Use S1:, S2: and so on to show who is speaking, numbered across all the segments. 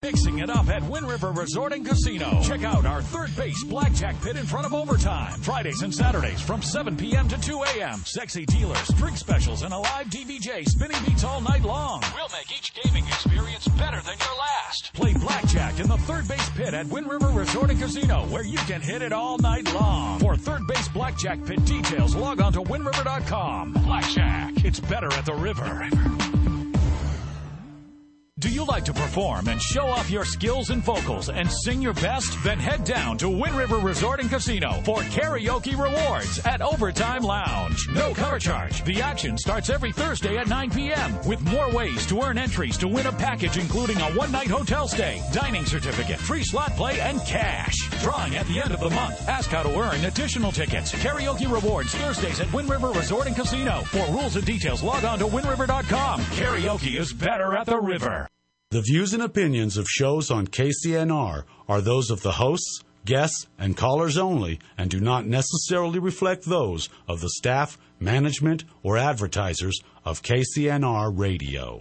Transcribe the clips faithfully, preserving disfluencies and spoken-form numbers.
S1: Mixing it up at Wind River Resort and Casino. Check out our third base blackjack pit in front of Overtime. Fridays and Saturdays from seven p.m. to two a.m. Sexy dealers, drink specials, and a live D V J spinning beats all night long. We'll make each gaming experience better than your last. Play blackjack in the third base pit at Wind River Resort and Casino, where you can hit it all night long. For third base blackjack pit details, log on to wind river dot com. Blackjack, it's better at the river. Do you like to perform and show off your skills and vocals and sing your best? Then head down to Wind River Resort and Casino for Karaoke Rewards at Overtime Lounge. No cover charge. The action starts every Thursday at nine p.m. with more ways to earn entries to win a package including a one-night hotel stay, dining certificate, free slot play, and cash. Drawing at the end of the month. Ask how to earn additional tickets. Karaoke Rewards Thursdays at Wind River Resort and Casino. For rules and details, log on to wind river dot com. Karaoke is better at the river.
S2: The views and opinions of shows on K C N R are those of the hosts, guests, and callers only and do not necessarily reflect those of the staff, management, or advertisers of K C N R Radio.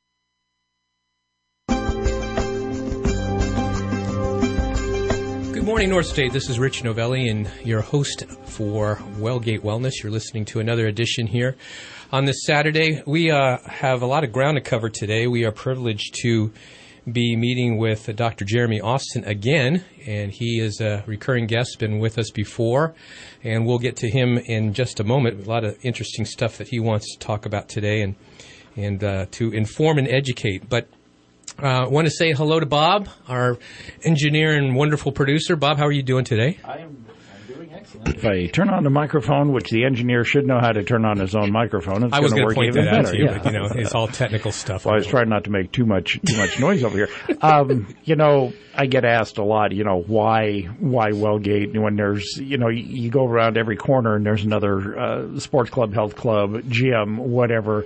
S3: Good morning, North State. This is Rich Novelli, and your host for Wellgate Wellness. You're listening to another edition here. On this Saturday, we uh, have a lot of ground to cover today. We are privileged to be meeting with uh, Doctor Jeremy Austin again, and he is a recurring guest, been with us before, and we'll get to him in just a moment. A lot of interesting stuff that he wants to talk about today and, and uh, to inform and educate. But I uh, want to say hello to Bob, our engineer and wonderful producer. Bob, how are you doing today?
S4: I am I'm doing excellent. If I turn on the microphone, which the engineer should know how to turn on his own microphone, it's
S3: I was
S4: going to
S3: point
S4: work even
S3: that out
S4: better.
S3: To you,
S4: Yeah.
S3: But, you know, it's all technical stuff.
S4: Well, I was trying not to make too much too much noise over here. Um, you know, I get asked a lot, you know, why why Wellgate when there's, you know, you, you go around every corner and there's another uh, sports club, health club, gym, whatever.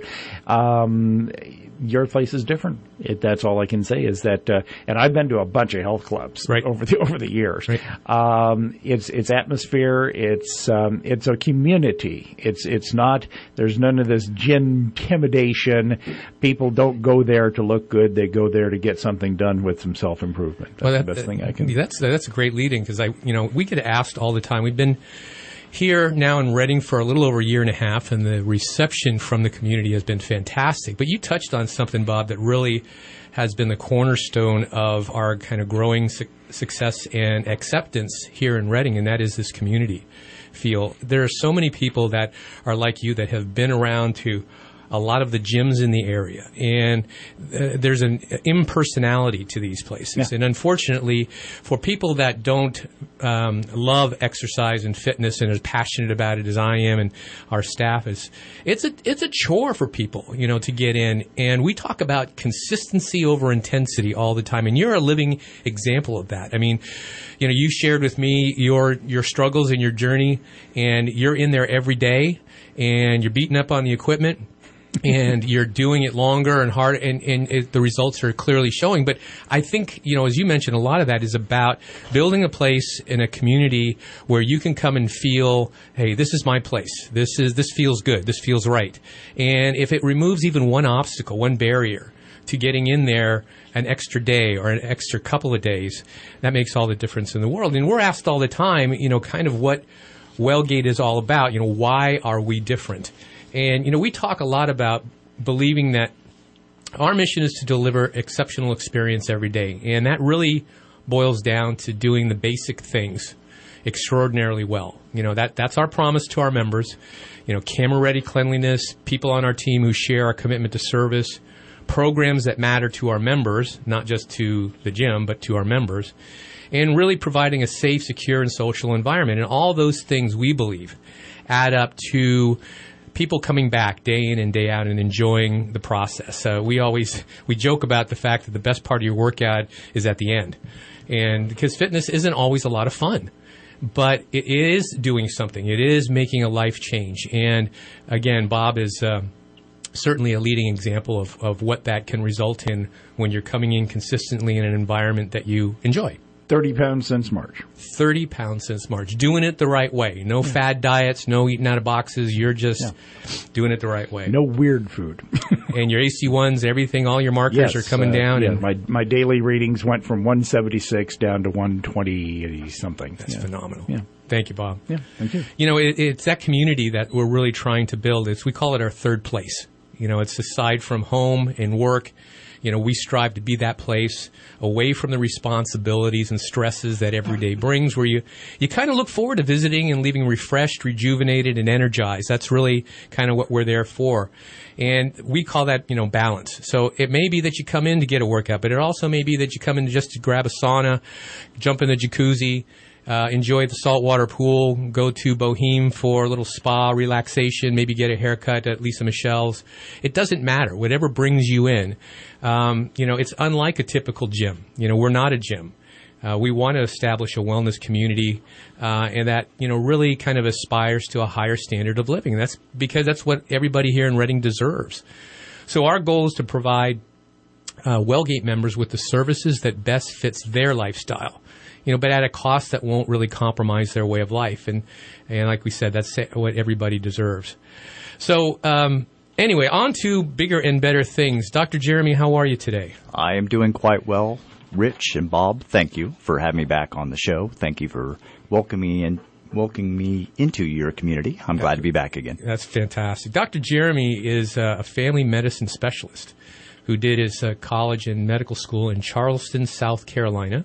S4: Um, your place is different. It, that's all I can say is that, uh, and I've been to a bunch of health clubs
S3: right.
S4: over the over the years.
S3: Right.
S4: Um, it's it's atmosphere. It's um, it's a community. It's it's not. There's none of this gin intimidation. People don't go there to look good. They go there to get something done with some self improvement. That's well, that, the best thing I can.
S3: That's that's a great leading because I you know we get asked all the time. We've been here now in Reading for a little over a year and a half, and the reception from the community has been fantastic. But you touched on something, Bob, that really has been the cornerstone of our kind of growing su- success and acceptance here in Reading, and that is this community feel. There are so many people that are like you that have been around to a lot of the gyms in the area, and uh, there's an impersonality to these places. Yeah. And unfortunately, for people that don't um, love exercise and fitness and are passionate about it as I am and our staff is, it's a it's a chore for people, you know, to get in. And we talk about consistency over intensity all the time, and you're a living example of that. I mean, you know, you shared with me your your struggles and your journey, and you're in there every day, and you're beating up on the equipment. And you're doing it longer and harder, and, and it, the results are clearly showing. But I think, you know, as you mentioned, a lot of that is about building a place in a community where you can come and feel, hey, this is my place. This is this feels good. This feels right. And if it removes even one obstacle, one barrier to getting in there an extra day or an extra couple of days, that makes all the difference in the world. And we're asked all the time, you know, kind of what Wellgate is all about. You know, why are we different? And, you know, we talk a lot about believing that our mission is to deliver exceptional experience every day. And that really boils down to doing the basic things extraordinarily well. You know, that that's our promise to our members. You know, camera-ready cleanliness, people on our team who share our commitment to service, programs that matter to our members, not just to the gym, but to our members, and really providing a safe, secure, and social environment. And all those things, we believe, add up to people coming back day in and day out and enjoying the process. Uh, we always we joke about the fact that the best part of your workout is at the end, and because fitness isn't always a lot of fun, but it is doing something. It is making a life change. And again, Bob is uh, certainly a leading example of, of what that can result in when you're coming in consistently in an environment that you enjoy.
S4: thirty pounds since March.
S3: thirty pounds since March. Doing it the right way. No yeah. fad diets, no eating out of boxes. You're just yeah. doing it the right way.
S4: No weird food.
S3: And your A C ones, everything, all your markers
S4: yes,
S3: are coming
S4: uh,
S3: down.
S4: Yeah,
S3: and
S4: my my daily readings went from one seventy-six down to one twenty something.
S3: That's
S4: yeah.
S3: phenomenal.
S4: Yeah.
S3: Thank you, Bob.
S4: Yeah, thank you.
S3: You know, it, it's that community that we're really trying to build. It's, we call it our third place. You know, it's aside from home and work. You know, we strive to be that place away from the responsibilities and stresses that every day brings, where you, you kind of look forward to visiting and leaving refreshed, rejuvenated, and energized. That's really kind of what we're there for. And we call that, you know, balance. So it may be that you come in to get a workout, but it also may be that you come in just to grab a sauna, jump in the jacuzzi, Uh, enjoy the saltwater pool, go to Boheme for a little spa relaxation, maybe get a haircut at Lisa Michelle's. It doesn't matter. Whatever brings you in. Um, you know, it's unlike a typical gym. You know, we're not a gym. Uh, we want to establish a wellness community uh, and that, you know, really kind of aspires to a higher standard of living. That's because that's what everybody here in Reading deserves. So our goal is to provide uh, Wellgate members with the services that best fits their lifestyle. You know, but at a cost that won't really compromise their way of life. And, and like we said, that's what everybody deserves. So, um, anyway, on to bigger and better things. Doctor Jeremy, how are you today?
S5: I am doing quite well. Rich and Bob, thank you for having me back on the show. Thank you for welcoming me in, welcoming me into your community. I'm glad to be back again.
S3: That's fantastic. Doctor Jeremy is a family medicine specialist who did his uh, college and medical school in Charleston, South Carolina.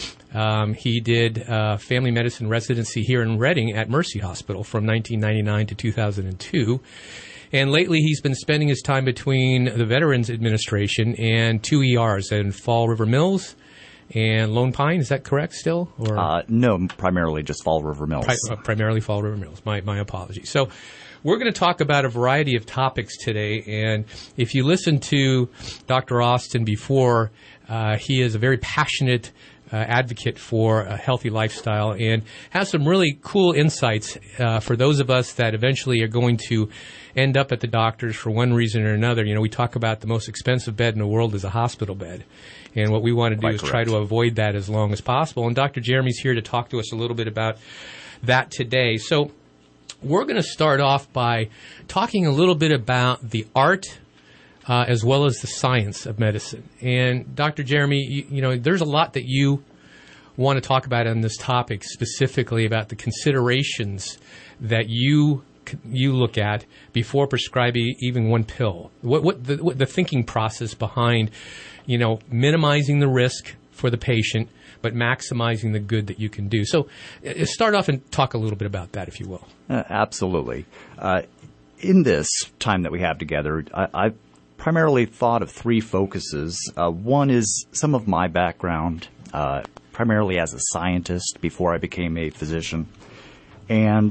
S3: Um, he did uh, family medicine residency here in Reading at Mercy Hospital from nineteen ninety-nine to two thousand two. And lately he's been spending his time between the Veterans Administration and two E Rs in Fall River Mills and Lone Pine. Is that correct still? Or
S5: uh, no, primarily just Fall River Mills.
S3: Pri- uh, primarily Fall River Mills. My, my apologies. So we're going to talk about a variety of topics today. And if you listen to Doctor Austin before, uh, he is a very passionate Uh, advocate for a healthy lifestyle and has some really cool insights uh, for those of us that eventually are going to end up at the doctors for one reason or another. You know, we talk about the most expensive bed in the world is a hospital bed. And what we want to do
S5: Quite
S3: is
S5: correct.
S3: try to avoid that as long as possible. And Doctor Jeremy's here to talk to us a little bit about that today. So we're going to start off by talking a little bit about the art Uh, as well as the science of medicine. And Doctor Jeremy, you, you know, there's a lot that you want to talk about on this topic, specifically about the considerations that you you look at before prescribing even one pill. What, what, the, what the thinking process behind, you know, minimizing the risk for the patient, but maximizing the good that you can do. So uh, start off and talk a little bit about that, if you will.
S5: Uh, absolutely. Uh, in this time that we have together, I, I've primarily thought of three focuses. Uh, one is some of my background, uh, primarily as a scientist before I became a physician, and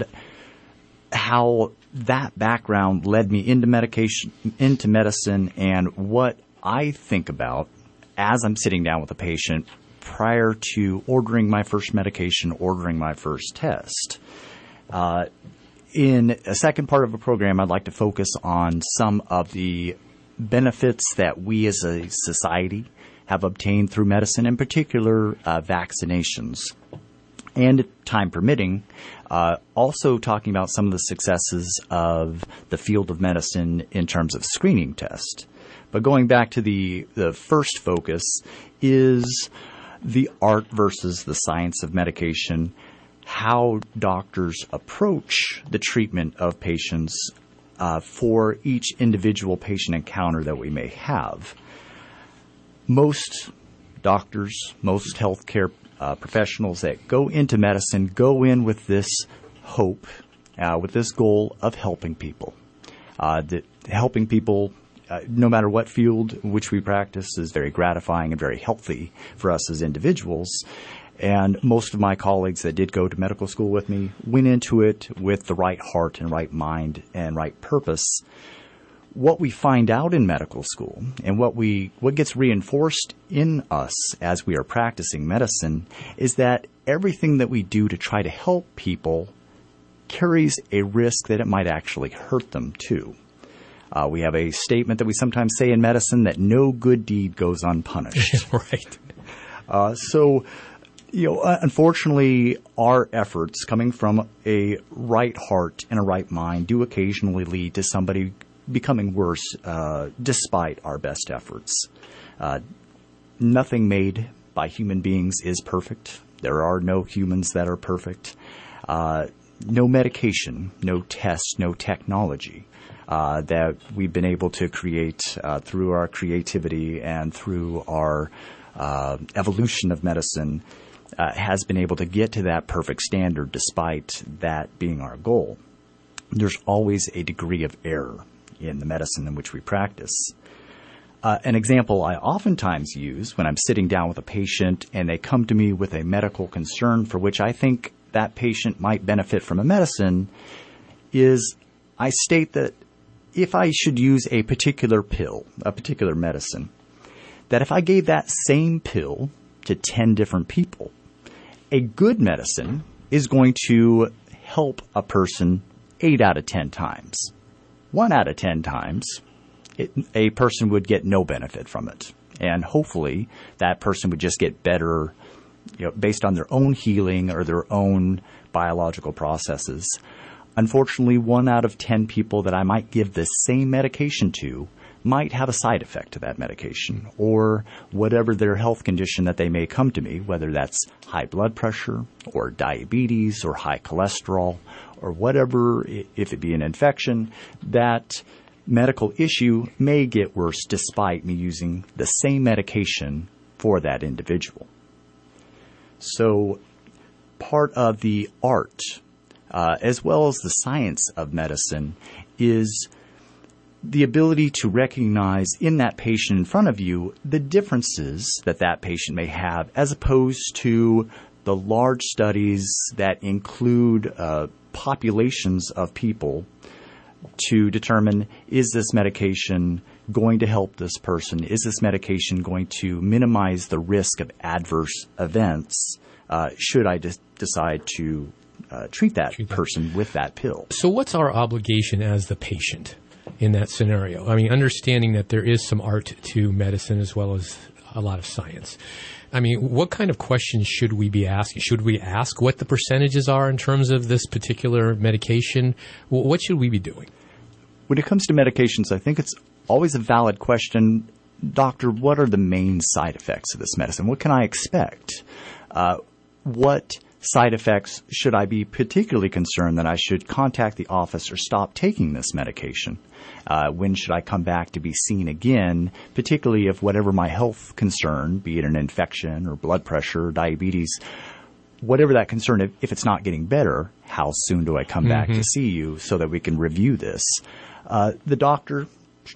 S5: how that background led me into medication, into medicine, and what I think about as I'm sitting down with a patient prior to ordering my first medication, ordering my first test. Uh, in a second part of the program, I'd like to focus on some of the benefits that we as a society have obtained through medicine, in particular uh, vaccinations. And time permitting, uh, also talking about some of the successes of the field of medicine in terms of screening tests. But going back to the, the first focus is the art versus the science of medication, how doctors approach the treatment of patients Uh, for each individual patient encounter that we may have. Most doctors, most healthcare uh, professionals that go into medicine go in with this hope, uh, with this goal of helping people. Uh, that helping people, uh, no matter what field which we practice, is very gratifying and very healthy for us as individuals. And most of my colleagues that did go to medical school with me went into it with the right heart and right mind and right purpose. What we find out in medical school and what we what gets reinforced in us as we are practicing medicine is that everything that we do to try to help people carries a risk that it might actually hurt them too. Uh, we have a statement that we sometimes say in medicine that no good deed goes unpunished.
S3: Right.
S5: Uh, so You know, unfortunately, our efforts coming from a right heart and a right mind do occasionally lead to somebody becoming worse uh, despite our best efforts. Uh, nothing made by human beings is perfect. There are no humans that are perfect. Uh, no medication, no tests, no technology uh, that we've been able to create uh, through our creativity and through our uh, evolution of medicine uh, has been able to get to that perfect standard despite that being our goal. There's always a degree of error in the medicine in which we practice. Uh, an example I oftentimes use when I'm sitting down with a patient and they come to me with a medical concern for which I think that patient might benefit from a medicine is I state that if I should use a particular pill, a particular medicine, that if I gave that same pill to ten different people, a good medicine is going to help a person eight out of ten times. One out of ten times, it, a person would get no benefit from it. And hopefully that person would just get better, you know, based on their own healing or their own biological processes. Unfortunately, one out of ten people that I might give the same medication to might have a side effect to that medication or whatever their health condition that they may come to me, whether that's high blood pressure or diabetes or high cholesterol or whatever, if it be an infection, that medical issue may get worse despite me using the same medication for that individual. So part of the art, uh, as well as the science of medicine, is the ability to recognize in that patient in front of you the differences that that patient may have, as opposed to the large studies that include uh, populations of people to determine, is this medication going to help this person? Is this medication going to minimize the risk of adverse events? Uh, should I just decide to uh, treat that treat person that. with that pill?
S3: So what's our obligation as the patient in that scenario? I mean, understanding that there is some art to medicine as well as a lot of science. I mean, what kind of questions should we be asking? Should we ask what the percentages are in terms of this particular medication? What should we be doing?
S5: When it comes to medications, I think it's always a valid question. Doctor, what are the main side effects of this medicine? What can I expect? Uh, what side effects should I be particularly concerned that I should contact the office or stop taking this medication? Uh, when should I come back to be seen again, particularly if whatever my health concern, be it an infection or blood pressure or diabetes, whatever that concern, if, if it's not getting better, how soon do I come mm-hmm. back to see you so that we can review this? Uh, the doctor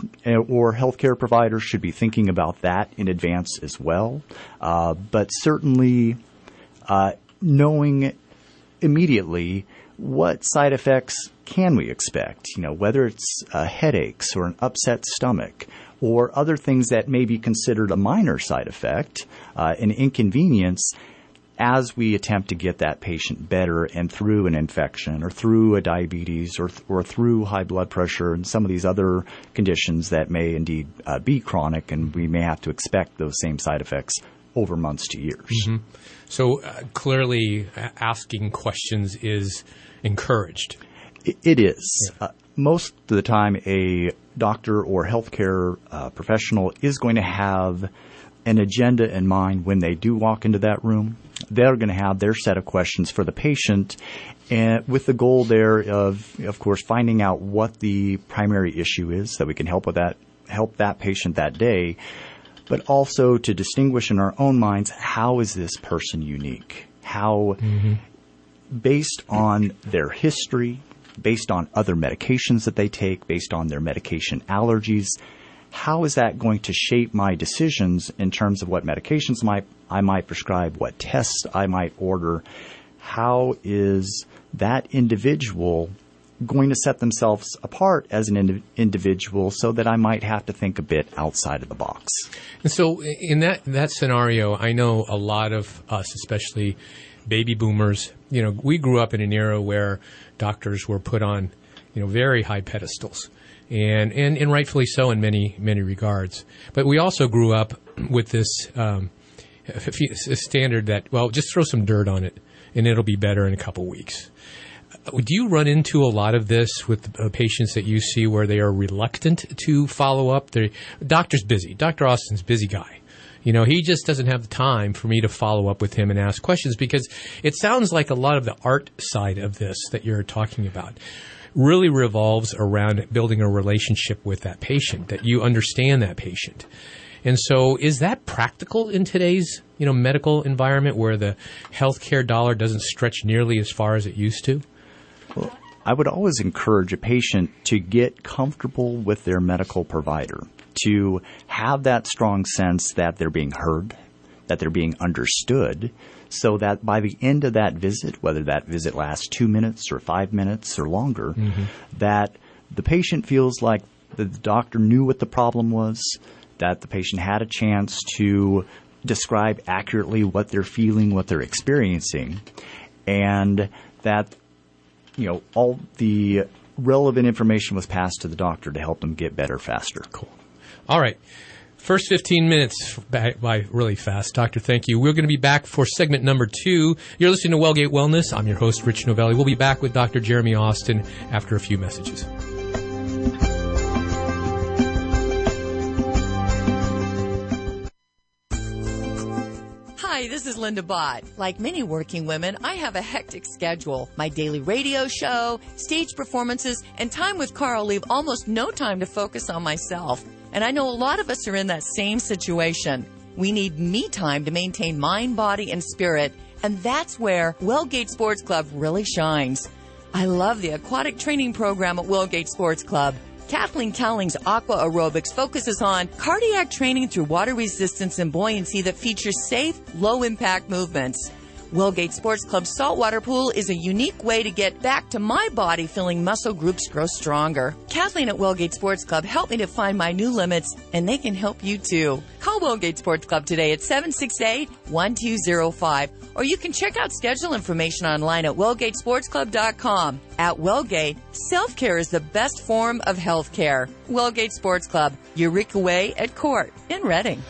S5: or healthcare provider should be thinking about that in advance as well. Uh, but certainly uh, knowing immediately what side effects can we expect, you know, whether it's uh, headaches or an upset stomach or other things that may be considered a minor side effect, uh, an inconvenience, as we attempt to get that patient better and through an infection or through a diabetes or th- or through high blood pressure and some of these other conditions that may indeed uh, be chronic, and we may have to expect those same side effects over months to years.
S3: Mm-hmm. So uh, clearly asking questions is encouraged.
S5: It, it is. Yeah. Uh, most of the time, a doctor or healthcare uh, professional is going to have an agenda in mind when they do walk into that room. They're going to have their set of questions for the patient, and with the goal there of, of course, finding out what the primary issue is that we can help with that, help that patient that day, but also to distinguish in our own minds, how is this person unique? How, mm-hmm. based on their history, based on other medications that they take, based on their medication allergies, how is that going to shape my decisions in terms of what medications might, I might prescribe, what tests I might order? How is that individual going to set themselves apart as an ind- individual so that I might have to think a bit outside of the box?
S3: And so in that, that scenario, I know a lot of us, especially baby boomers, you know, we grew up in an era where doctors were put on, you know, very high pedestals. And, and, and rightfully so in many, many regards. But we also grew up with this um, a standard that, well, just throw some dirt on it and it'll be better in a couple weeks. Do you run into a lot of this with uh, patients that you see where they are reluctant to follow up? The doctor's busy. Doctor Austin's a busy guy. You know, he just doesn't have the time for me to follow up with him and ask questions, because it sounds like a lot of the art side of this that you're talking about really revolves around building a relationship with that patient, that you understand that patient. And so is that practical in today's, you know, medical environment where the healthcare dollar doesn't stretch nearly as far as it used to?
S5: Well, I would always encourage a patient to get comfortable with their medical provider, to have that strong sense that they're being heard, that they're being understood, so that by the end of that visit, whether that visit lasts two minutes or five minutes or longer, mm-hmm. that the patient feels like the doctor knew what the problem was, that the patient had a chance to describe accurately what they're feeling, what they're experiencing, and that, you know, all the relevant information was passed to the doctor to help them get better faster.
S3: Cool. All right. First fifteen minutes by, by really fast. Doctor, thank you. We're going to be back for segment number two. You're listening to Wellgate Wellness. I'm your host, Rich Novelli. We'll be back with Doctor Jeremy Austin after a few messages.
S6: Hi, this is Linda Bott. Like many working women, I have a hectic schedule. My daily radio show, stage performances, and time with Carl leave almost no time to focus on myself. And I know a lot of us are in that same situation. We need me time to maintain mind, body, and spirit, and that's where Wellgate Sports Club really shines. I love the aquatic training program at Wellgate Sports Club. Kathleen Cowling's Aqua Aerobics focuses on cardiac training through water resistance and buoyancy that features safe, low-impact movements. Wellgate Sports Club's saltwater pool is a unique way to get back to my body feeling muscle groups grow stronger. Kathleen at Wellgate Sports Club helped me to find my new limits, and they can help you too. Call Wellgate Sports Club today at seven six eight, one two zero five, or you can check out schedule information online at wellgate sports club dot com. At Wellgate, self-care is the best form of health care. Wellgate Sports Club, Eureka Way at Court in Reading.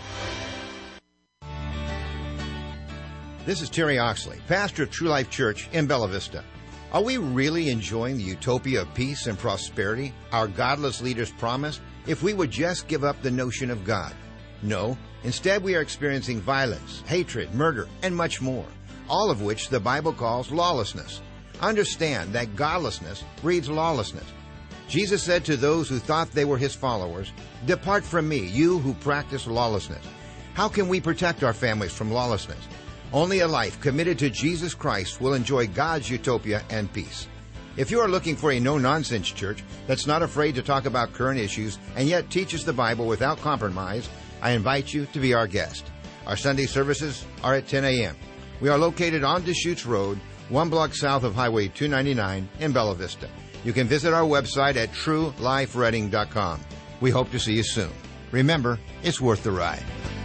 S7: This is Terry Oxley, pastor of True Life Church in Bella Vista. Are we really enjoying the utopia of peace and prosperity our godless leaders promised if we would just give up the notion of God? No. Instead, we are experiencing violence, hatred, murder, and much more, all of which the Bible calls lawlessness. Understand that godlessness breeds lawlessness. Jesus said to those who thought they were his followers, "Depart from me, you who practice lawlessness." How can we protect our families from lawlessness? Only a life committed to Jesus Christ will enjoy God's utopia and peace. If you are looking for a no-nonsense church that's not afraid to talk about current issues and yet teaches the Bible without compromise, I invite you to be our guest. Our Sunday services are at ten a.m. We are located on Deschutes Road, one block south of Highway two ninety-nine in Bella Vista. You can visit our website at true life reading dot com. We hope to see you soon. Remember, it's worth the ride.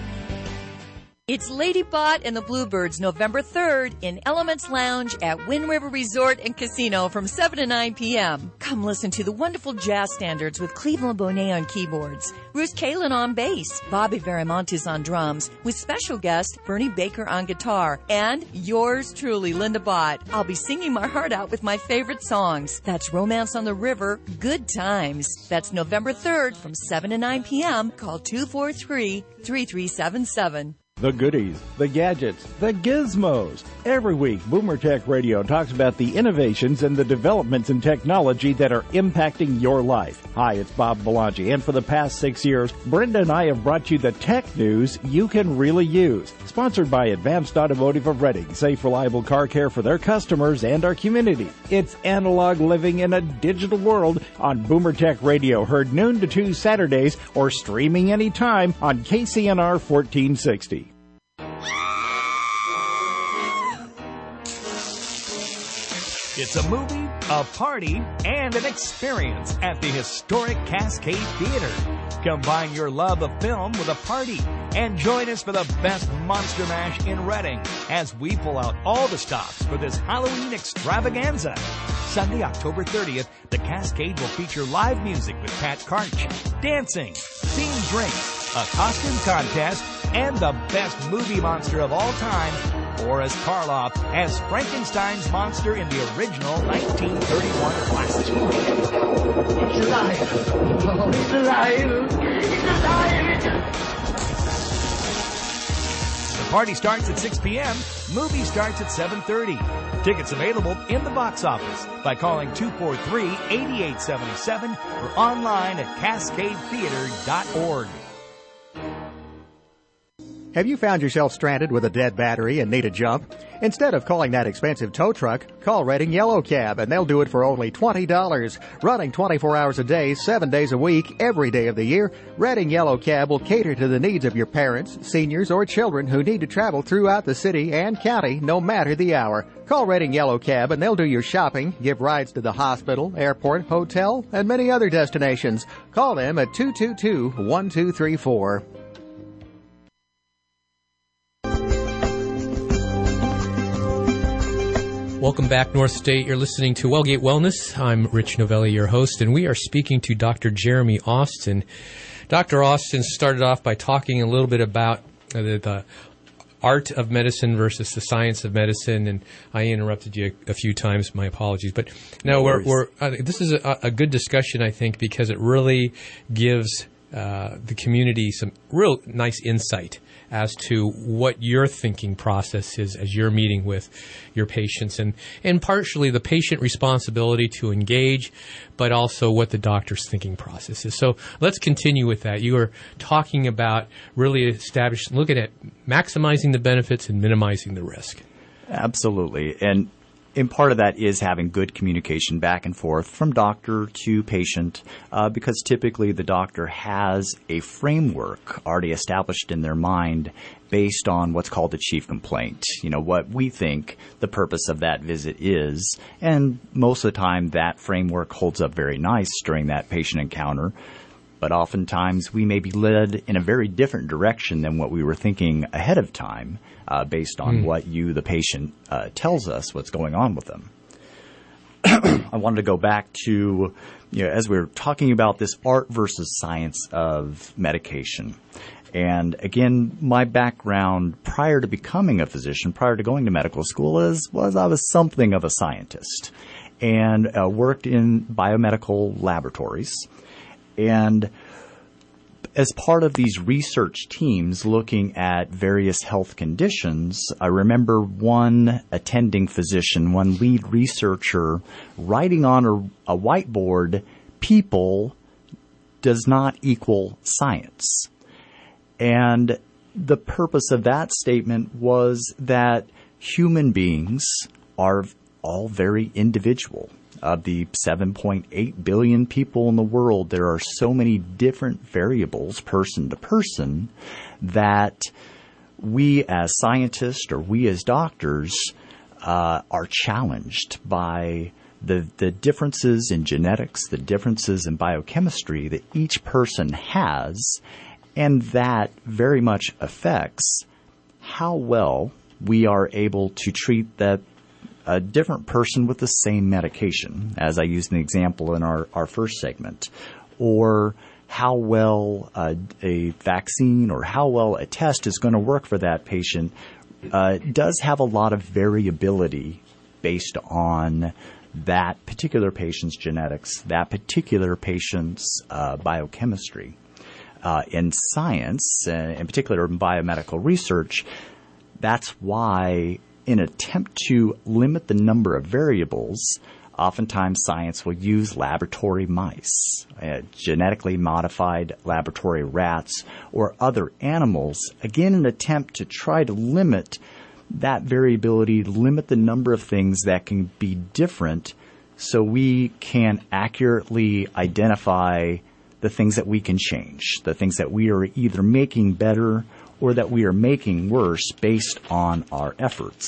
S6: It's Lady Bott and the Bluebirds November third in Elements Lounge at Wind River Resort and Casino from seven to nine p.m. Come listen to the wonderful jazz standards with Cleveland Bonet on keyboards, Ruth Kalin on bass, Bobby Verimontes on drums, with special guest Bernie Baker on guitar, and yours truly, Linda Bott. I'll be singing my heart out with my favorite songs. That's Romance on the River, Good Times. That's November third from seven to nine p.m. Call two four three, three three seven seven.
S4: The goodies, the gadgets, the gizmos. Every week, Boomer Tech Radio talks about the innovations and the developments in technology that are impacting your life. Hi, it's Bob Belangi, and for the past six years, Brenda and I have brought you the tech news you can really use. Sponsored by Advanced Automotive of Reading, safe, reliable car care for their customers and our community. It's analog living in a digital world on Boomer Tech Radio, heard noon to two Saturdays, or streaming anytime on K C N R fourteen sixty.
S8: It's a movie, a party, and an experience at the historic Cascade Theater. Combine your love of film with a party and join us for the best Monster Mash in Reading as we pull out all the stops for this Halloween extravaganza. Sunday, October thirtieth, the Cascade will feature live music with Pat Karch, dancing, themed drinks, a costume contest, and the best movie monster of all time, Boris Karloff, as Frankenstein's monster in the original nineteen thirty-one classic.
S9: It's alive. Oh, it's alive. It's alive.
S8: The party starts at six p.m. Movie starts at seven thirty. Tickets available in the box office by calling two four three, eight eight seven seven or online at cascade theater dot org.
S10: Have you found yourself stranded with a dead battery and need a jump? Instead of calling that expensive tow truck, call Redding Yellow Cab, and they'll do it for only twenty dollars. Running twenty-four hours a day, seven days a week, every day of the year, Redding Yellow Cab will cater to the needs of your parents, seniors, or children who need to travel throughout the city and county, no matter the hour. Call Redding Yellow Cab, and they'll do your shopping, give rides to the hospital, airport, hotel, and many other destinations. Call them at two two two, one two three four.
S3: Welcome back, North State. You're listening to Wellgate Wellness. I'm Rich Novelli, your host, and we are speaking to Doctor Jeremy Austin. Doctor Austin started off by talking a little bit about uh, the, the art of medicine versus the science of medicine, and I interrupted you a, a few times. My apologies. But no, no we're, we're uh, this is a, a good discussion, I think, because it really gives uh, the community some real nice insight as to what your thinking process is as you're meeting with your patients, and, and partially the patient responsibility to engage, but also what the doctor's thinking process is. So let's continue with that. You are talking about really establishing, looking at maximizing the benefits and minimizing the risk.
S5: Absolutely. And in part of that is having good communication back and forth from doctor to patient, uh, because typically the doctor has a framework already established in their mind based on what's called the chief complaint. You know, what we think the purpose of that visit is, and most of the time that framework holds up very nice during that patient encounter. But oftentimes we may be led in a very different direction than what we were thinking ahead of time, uh, based on mm. what you, the patient, uh, tells us what's going on with them. I wanted to go back to, you know, as we were talking about this art versus science of medication. And again, my background prior to becoming a physician, prior to going to medical school, is was I was something of a scientist and uh, worked in biomedical laboratories. And as part of these research teams looking at various health conditions, I remember one attending physician, one lead researcher, writing on a, a whiteboard, "People does not equal science." And the purpose of that statement was that human beings are all very individual. Of the seven point eight billion people in the world, there are so many different variables person to person that we as scientists or we as doctors uh, are challenged by the, the differences in genetics, the differences in biochemistry that each person has, and that very much affects how well we are able to treat that a different person with the same medication, as I used an example in our, our first segment, or how well uh, a vaccine or how well a test is going to work for that patient uh, does have a lot of variability based on that particular patient's genetics, that particular patient's uh, biochemistry. Uh, in science, uh, in particular in biomedical research, that's why in an attempt to limit the number of variables, oftentimes science will use laboratory mice, uh, genetically modified laboratory rats, or other animals, again, in an attempt to try to limit that variability, limit the number of things that can be different so we can accurately identify the things that we can change, the things that we are either making better or that we are making worse based on our efforts.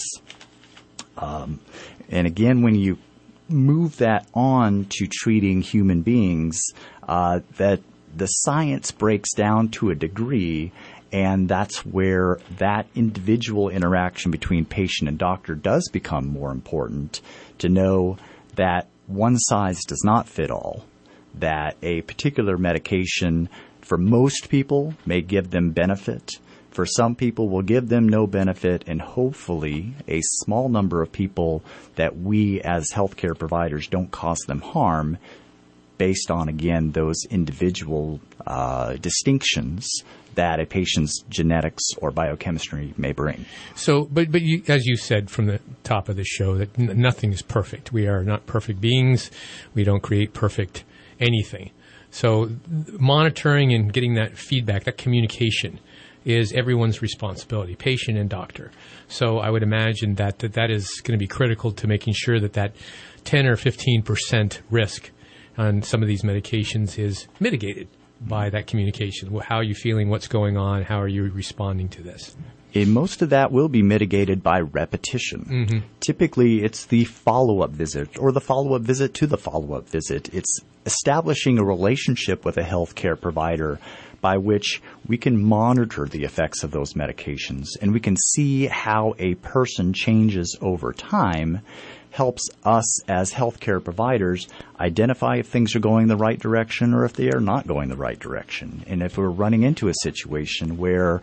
S5: Um, and again, when you move that on to treating human beings, uh, that the science breaks down to a degree, and that's where that individual interaction between patient and doctor does become more important, to know that one size does not fit all, that a particular medication for most people may give them benefit. For some people, will give them no benefit, and hopefully a small number of people that we as healthcare providers don't cause them harm based on, again, those individual uh, distinctions that a patient's genetics or biochemistry may bring.
S3: So, but but you, as you said from the top of the show, that n- nothing is perfect. We are not perfect beings. We don't create perfect anything. So, monitoring and getting that feedback, that communication, is everyone's responsibility, patient and doctor. So, I would imagine that that, that is going to be critical to making sure that that ten or fifteen percent risk on some of these medications is mitigated by that communication. How are you feeling? What's going on? How are you responding to this?
S5: And most of that will be mitigated by repetition.
S3: Mm-hmm.
S5: Typically, it's the follow-up visit or the follow-up visit to the follow-up visit. It's establishing a relationship with a healthcare provider by which we can monitor the effects of those medications, and we can see how a person changes over time. Helps us as healthcare providers identify if things are going the right direction or if they are not going the right direction. And if we're running into a situation where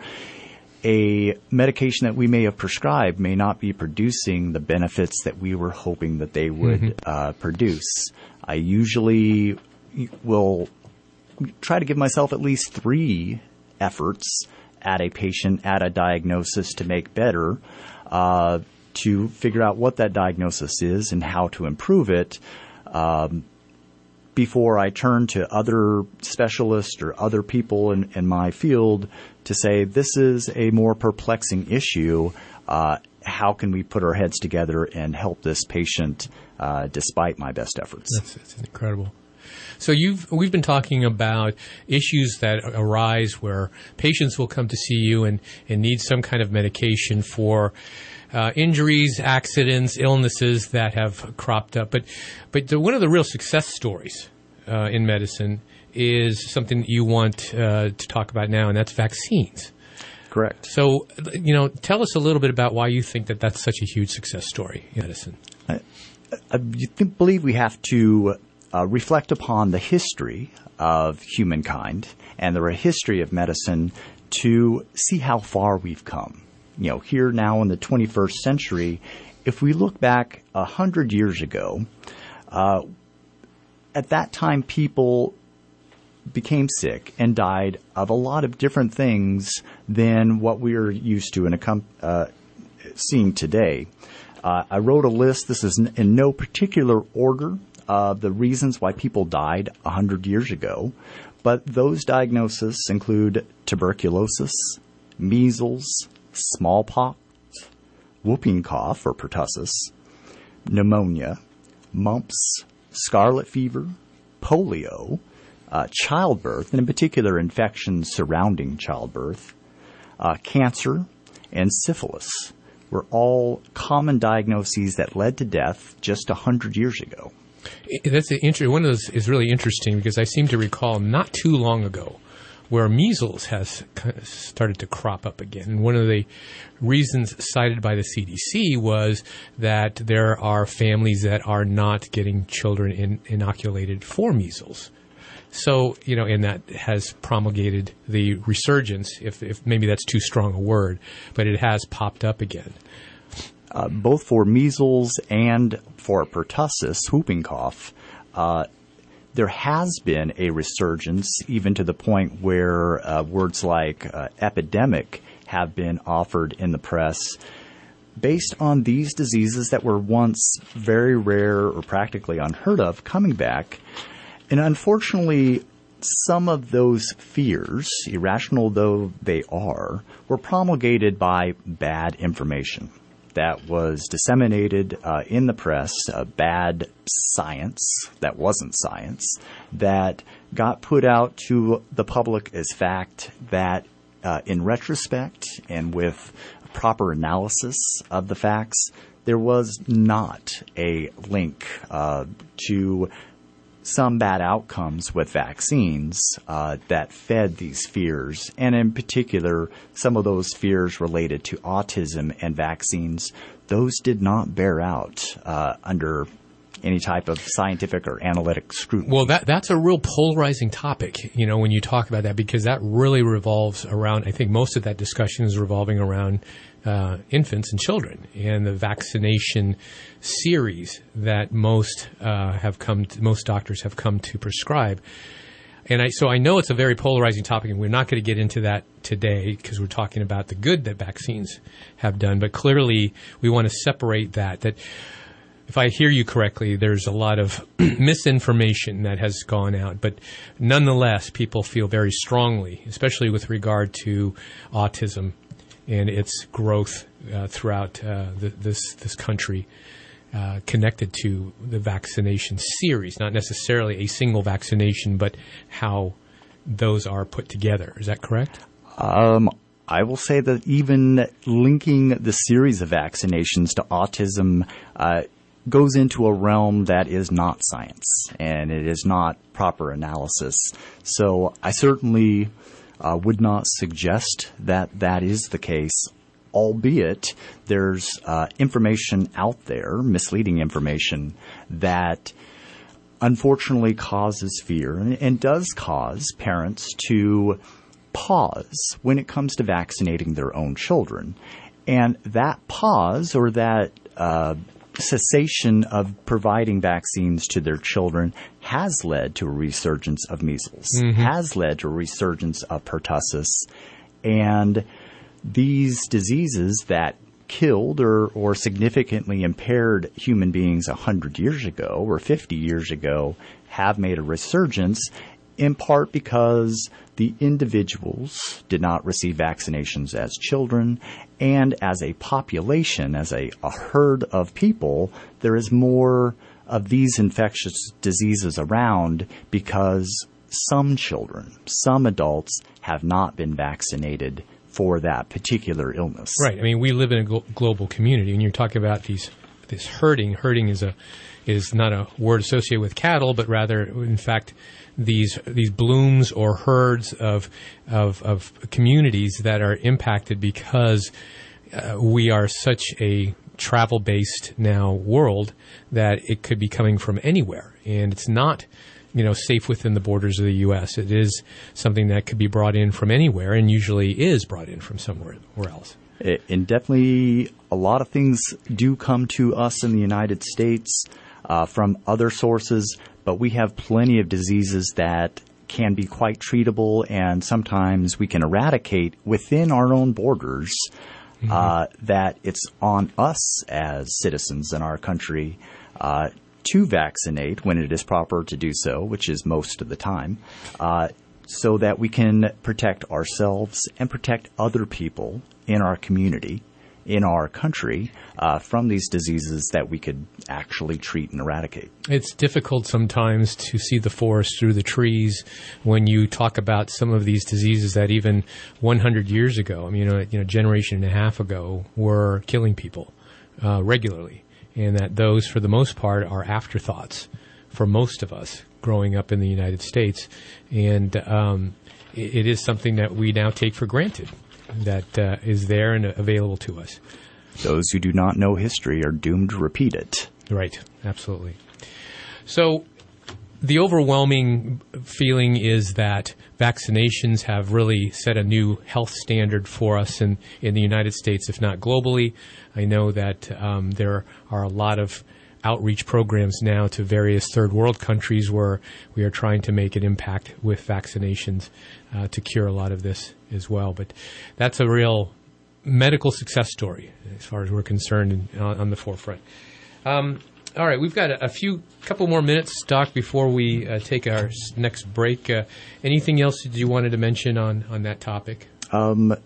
S5: a medication that we may have prescribed may not be producing the benefits that we were hoping that they would mm-hmm. uh, produce, I usually will try to give myself at least three efforts at a patient, at a diagnosis to make better, uh, to figure out what that diagnosis is and how to improve it um, before I turn to other specialists or other people in, in my field to say, this is a more perplexing issue. Uh, how can we put our heads together and help this patient uh, despite my best efforts?
S3: That's, that's incredible. So you've we've been talking about issues that arise where patients will come to see you and, and need some kind of medication for Uh, injuries, accidents, illnesses that have cropped up. But but the, one of the real success stories uh, in medicine is something that you want uh, to talk about now, and that's vaccines.
S5: Correct.
S3: So, you know, tell us a little bit about why you think that that's such a huge success story in medicine.
S5: I, I believe we have to uh, reflect upon the history of humankind and the history of medicine to see how far we've come. You know, here now in the twenty-first century, if we look back a hundred years ago, uh, at that time people became sick and died of a lot of different things than what we are used to in a com- uh, seeing today. Uh, I wrote a list. This is in no particular order of the reasons why people died a hundred years ago, but those diagnoses include tuberculosis, measles, smallpox, whooping cough or pertussis, pneumonia, mumps, scarlet fever, polio, uh, childbirth, and in particular infections surrounding childbirth, uh, cancer, and syphilis were all common diagnoses that led to death just a hundred years ago.
S3: That's an inter- one of those is really interesting because I seem to recall not too long ago where measles has started to crop up again. And one of the reasons cited by the C D C was that there are families that are not getting children in, inoculated for measles. So, you know, and that has promulgated the resurgence, if, if maybe that's too strong a word, but it has popped up again.
S5: Uh, both for measles and for pertussis, whooping cough, uh, there has been a resurgence, even to the point where uh, words like uh, epidemic have been offered in the press based on these diseases that were once very rare or practically unheard of coming back. And unfortunately, some of those fears, irrational though they are, were promulgated by bad information that was disseminated uh, in the press, uh, bad science that wasn't science, that got put out to the public as fact that uh, in retrospect and with proper analysis of the facts, there was not a link uh, to some bad outcomes with vaccines uh, that fed these fears, and in particular, some of those fears related to autism and vaccines, those did not bear out uh, under any type of scientific or analytic scrutiny.
S3: Well, that that's a real polarizing topic, you know, when you talk about that, because that really revolves around, I think most of that discussion is revolving around uh, infants and children and the vaccination series that most uh, have come, to, most doctors have come to prescribe. And I, so I know it's a very polarizing topic, and we're not going to get into that today because we're talking about the good that vaccines have done. But clearly, we want to separate that. That if I hear you correctly, there's a lot of misinformation that has gone out. But nonetheless, people feel very strongly, especially with regard to autism and its growth uh, throughout uh, the, this this country. Uh, connected to the vaccination series, not necessarily a single vaccination, but how those are put together. Is that correct?
S5: Um, I will say that even linking the series of vaccinations to autism uh, goes into a realm that is not science, and it is not proper analysis. So I certainly uh, would not suggest that that is the case, albeit there's uh, information out there, misleading information, that unfortunately causes fear and, and does cause parents to pause when it comes to vaccinating their own children. And that pause, or that uh, cessation of providing vaccines to their children, has led to a resurgence of measles, mm-hmm. has led to a resurgence of pertussis, and these diseases that killed or, or significantly impaired human beings one hundred years ago or fifty years ago have made a resurgence, in part because the individuals did not receive vaccinations as children, and as a population, as a, a herd of people, there is more of these infectious diseases around because some children, some adults have not been vaccinated for that particular illness.
S3: Right. I mean, we live in a glo- global community, and you're talking about these this herding. Herding is a is not a word associated with cattle, but rather, in fact, these these blooms or herds of of, of communities that are impacted because uh, we are such a travel-based now world that it could be coming from anywhere, and it's not, you know, safe within the borders of the U S. It is something that could be brought in from anywhere, and usually is brought in from somewhere else.
S5: It, and definitely a lot of things do come to us in the United States uh, from other sources, but we have plenty of diseases that can be quite treatable, and sometimes we can eradicate within our own borders. Mm-hmm. uh, that it's on us as citizens in our country uh to vaccinate when it is proper to do so, which is most of the time, uh, so that we can protect ourselves and protect other people in our community, in our country, uh, from these diseases that we could actually treat and eradicate.
S3: It's difficult sometimes to see the forest through the trees when you talk about some of these diseases that even one hundred years ago, I mean, you know, you know, a generation and a half ago, were killing people uh, regularly. And that those, for the most part, are afterthoughts for most of us growing up in the United States. And um, it, it is something that we now take for granted, that uh, is there and available to us.
S5: Those who do not know history are doomed to repeat it.
S3: Right, absolutely. So the overwhelming feeling is that vaccinations have really set a new health standard for us in, in the United States, if not globally. I know that um, there are a lot of outreach programs now to various third world countries where we are trying to make an impact with vaccinations uh, to cure a lot of this as well. But that's a real medical success story as far as we're concerned in, on, on the forefront. Um, all right, we've got a, a few, couple more minutes, Doc, before we uh, take our next break. Uh, anything else that you wanted to mention on, on that topic?
S5: Um,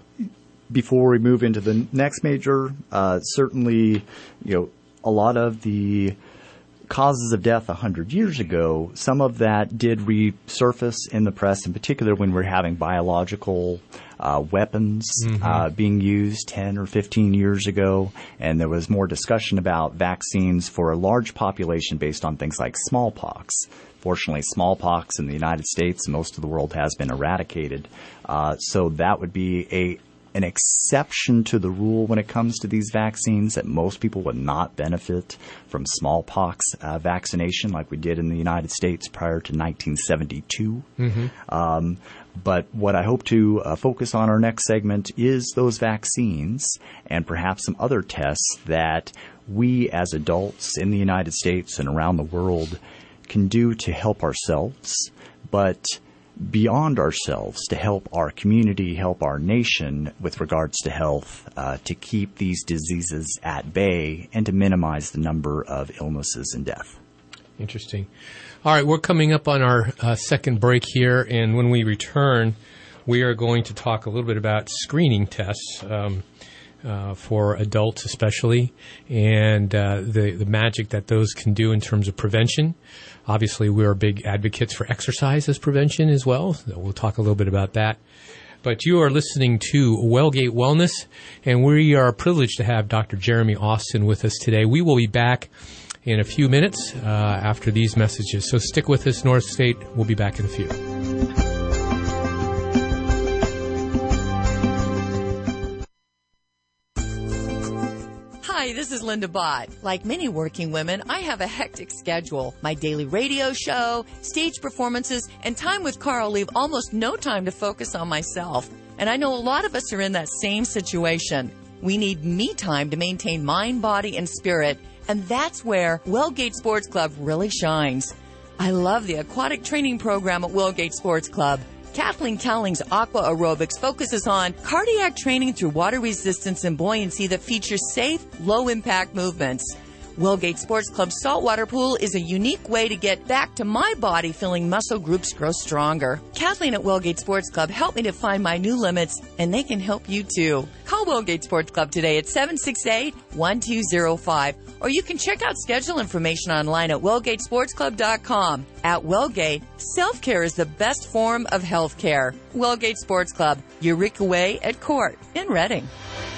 S5: before we move into the next major, uh, certainly, you know, a lot of the causes of death one hundred years ago, some of that did resurface in the press, in particular when we're having biological uh, weapons mm-hmm. uh, being used ten or fifteen years ago. And there was more discussion about vaccines for a large population based on things like smallpox. Fortunately, smallpox in the United States and most of the world has been eradicated. Uh, so that would be a an exception to the rule when it comes to these vaccines, that most people would not benefit from smallpox uh, vaccination like we did in the United States prior to nineteen seventy-two. Mm-hmm. Um, but what I hope to uh, focus on our next segment is those vaccines and perhaps some other tests that we as adults in the United States and around the world can do to help ourselves, but beyond ourselves, to help our community, help our nation with regards to health, uh, to keep these diseases at bay and to minimize the number of illnesses and death.
S3: Interesting. All right, we're coming up on our uh, second break here, and when we return, we are going to talk a little bit about screening tests um, uh, for adults especially, and uh, the, the magic that those can do in terms of prevention. Obviously, we're big advocates for exercise as prevention as well. So we'll talk a little bit about that. But you are listening to Wellgate Wellness, and we are privileged to have Doctor Jeremy Austin with us today. We will be back in a few minutes uh, after these messages. So stick with us, North State. We'll be back in a few.
S6: Hi, this is Linda Bott. Like many working women, I have a hectic schedule. My daily radio show, stage performances, and time with Carl leave almost no time to focus on myself. And I know a lot of us are in that same situation. We need me time to maintain mind, body, and spirit, and that's where Wellgate Sports Club really shines. I love the aquatic training program at Wellgate Sports Club. Kathleen Cowling's Aqua Aerobics focuses on cardiac training through water resistance and buoyancy that features safe, low-impact movements. Wellgate Sports Club's saltwater pool is a unique way to get back to my body feeling muscle groups grow stronger. Kathleen at Wellgate Sports Club helped me to find my new limits, and they can help you too. Call Wellgate Sports Club today at seven six eight, one two zero five, or you can check out schedule information online at wellgate sports club dot com. At Wellgate, self-care is the best form of health care. Wellgate Sports Club, Eureka Way at Court in Reading.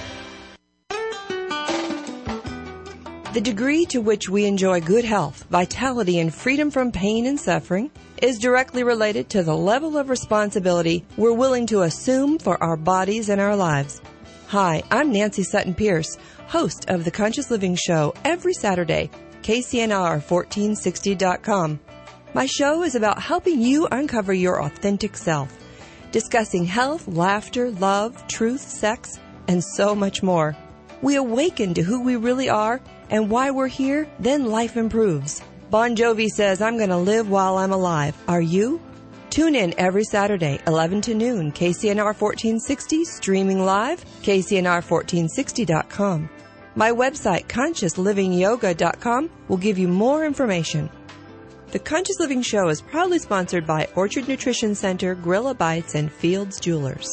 S11: The degree to which we enjoy good health, vitality, and freedom from pain and suffering is directly related to the level of responsibility we're willing to assume for our bodies and our lives. Hi, I'm Nancy Sutton Pierce, host of The Conscious Living Show every Saturday, K C N R fourteen sixty dot com. My show is about helping you uncover your authentic self, discussing health, laughter, love, truth, sex, and so much more. We awaken to who we really are and why we're here, then life improves. Bon Jovi says, I'm going to live while I'm alive. Are you? Tune in every Saturday, eleven to noon, K C N R fourteen sixty, streaming live, K C N R fourteen sixty dot com. My website, conscious living yoga dot com, will give you more information. The Conscious Living Show is proudly sponsored by Orchard Nutrition Center, Gorilla Bites, and Fields Jewelers.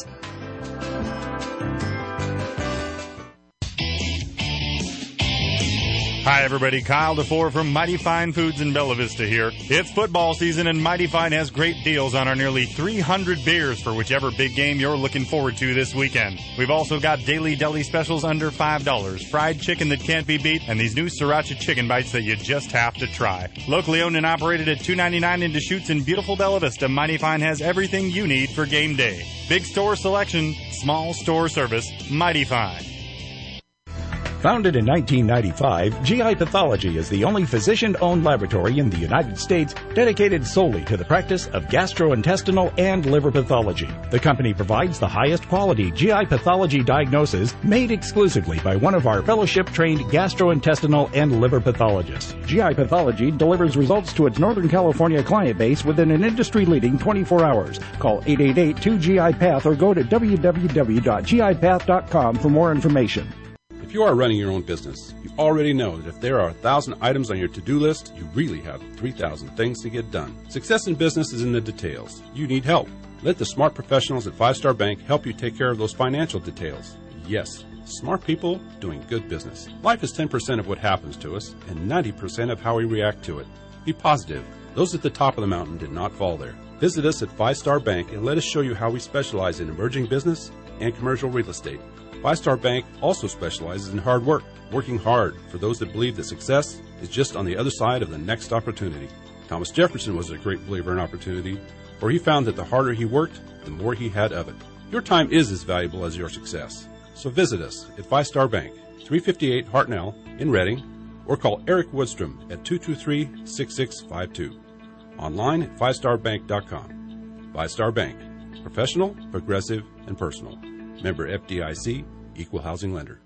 S12: Hi, everybody. Kyle DeFore from Mighty Fine Foods in Bella Vista here. It's football season, and Mighty Fine has great deals on our nearly three hundred beers for whichever big game you're looking forward to this weekend. We've also got daily deli specials under five dollars, fried chicken that can't be beat, and these new sriracha chicken bites that you just have to try. Locally owned and operated at two ninety-nine in Deschutes in beautiful Bella Vista, Mighty Fine has everything you need for game day. Big store selection, small store service, Mighty Fine.
S13: Founded in nineteen ninety-five, G I Pathology is the only physician-owned laboratory in the United States dedicated solely to the practice of gastrointestinal and liver pathology. The company provides the highest quality G I pathology diagnosis made exclusively by one of our fellowship-trained gastrointestinal and liver pathologists. G I Pathology delivers results to its Northern California client base within an industry-leading twenty-four hours. Call eight eight eight, two G I Path or go to w w w dot g i path dot com for more information.
S14: If you are running your own business, you already know that if there are a thousand items on your to-do list, you really have three thousand things to get done. Success in business is in the details. You need help. Let the smart professionals at Five Star Bank help you take care of those financial details. Yes, smart people doing good business. Life is ten percent of what happens to us and ninety percent of how we react to it. Be positive. Those at the top of the mountain did not fall there. Visit us at Five Star Bank and let us show you how we specialize in emerging business and commercial real estate. Five Star Bank also specializes in hard work, working hard for those that believe that success is just on the other side of the next opportunity. Thomas Jefferson was a great believer in opportunity, for he found that the harder he worked, the more he had of it. Your time is as valuable as your success. So visit us at Five Star Bank, three fifty-eight Hartnell in Reading, or call Eric Woodstrom at two two three, six six five two. Online at five star bank dot com. Five Star Bank. Professional, progressive, and personal. Member F D I C, Equal Housing Lender.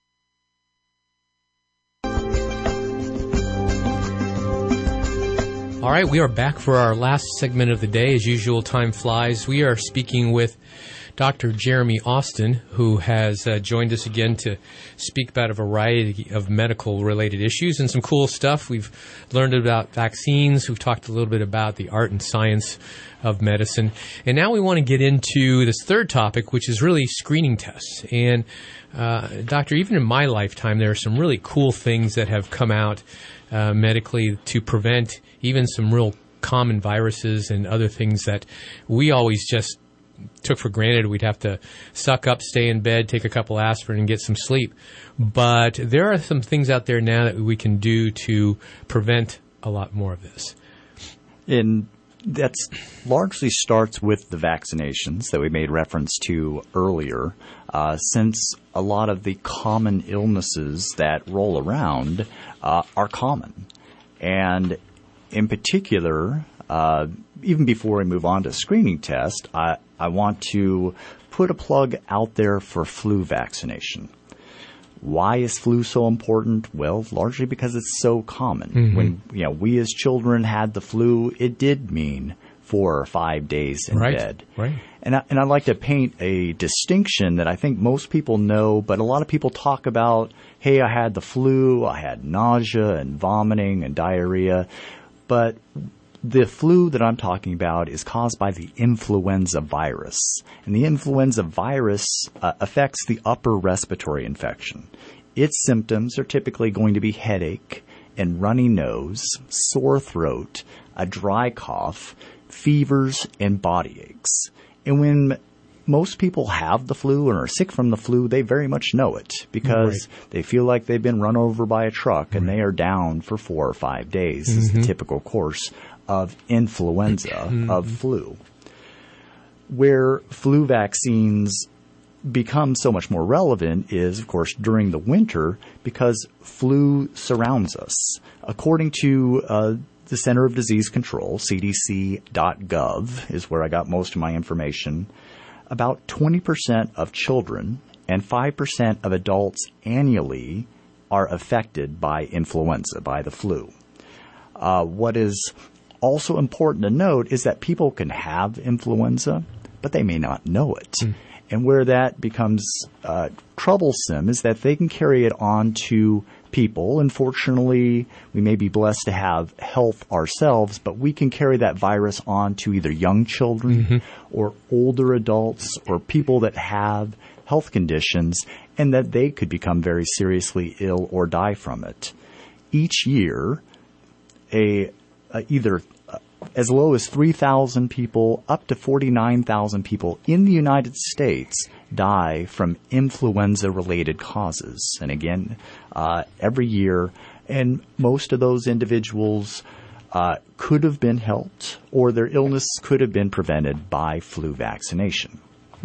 S3: All right, we are back for our last segment of the day. As usual, time flies. We are speaking with Doctor Jeremy Austin, who has uh, joined us again to speak about a variety of medical-related issues and some cool stuff. We've learned about vaccines. We've talked a little bit about the art and science of medicine. And now we want to get into this third topic, which is really screening tests. And, uh, Doctor, even in my lifetime, there are some really cool things that have come out uh, medically to prevent even some real common viruses and other things that we always just took for granted. We'd have to suck up, stay in bed, take a couple aspirin, and get some sleep. But there are some things out there now that we can do to prevent a lot more of this.
S5: And that largely starts with the vaccinations that we made reference to earlier, uh, since a lot of the common illnesses that roll around uh, are common. And in particular, uh, even before we move on to screening test, I, I want to put a plug out there for flu vaccination. Why is flu so important? Well, largely because it's so common. Mm-hmm. When you know we as children had the flu, it did mean four or five days in
S3: right.
S5: bed.
S3: Right.
S5: And I, and I'd like to paint a distinction that I think most people know, but a lot of people talk about, hey, I had the flu, I had nausea and vomiting and diarrhea. But the flu that I'm talking about is caused by the influenza virus. And the influenza virus uh, affects the upper respiratory infection. Its symptoms are typically going to be headache and runny nose, sore throat, a dry cough, fevers, and body aches. And when most people have the flu and are sick from the flu, they very much know it because right. they feel like they've been run over by a truck and right. they are down for four or five days mm-hmm. is the typical course of influenza, mm-hmm. of flu. Where flu vaccines become so much more relevant is, of course, during the winter because flu surrounds us. According to uh, the Center of Disease Control, C D C dot gov is where I got most of my information. About twenty percent of children and five percent of adults annually are affected by influenza, by the flu. Uh, what is also important to note is that people can have influenza, but they may not know it. Mm. And where that becomes uh, troublesome is that they can carry it on to people. Unfortunately, we may be blessed to have health ourselves, but we can carry that virus on to either young children mm-hmm. or older adults or people that have health conditions and that they could become very seriously ill or die from it. Each year, a, a either uh, as low as three thousand people up to forty-nine thousand people in the United States die from influenza-related causes. And again, uh, every year, and most of those individuals uh, could have been helped or their illness could have been prevented by flu vaccination.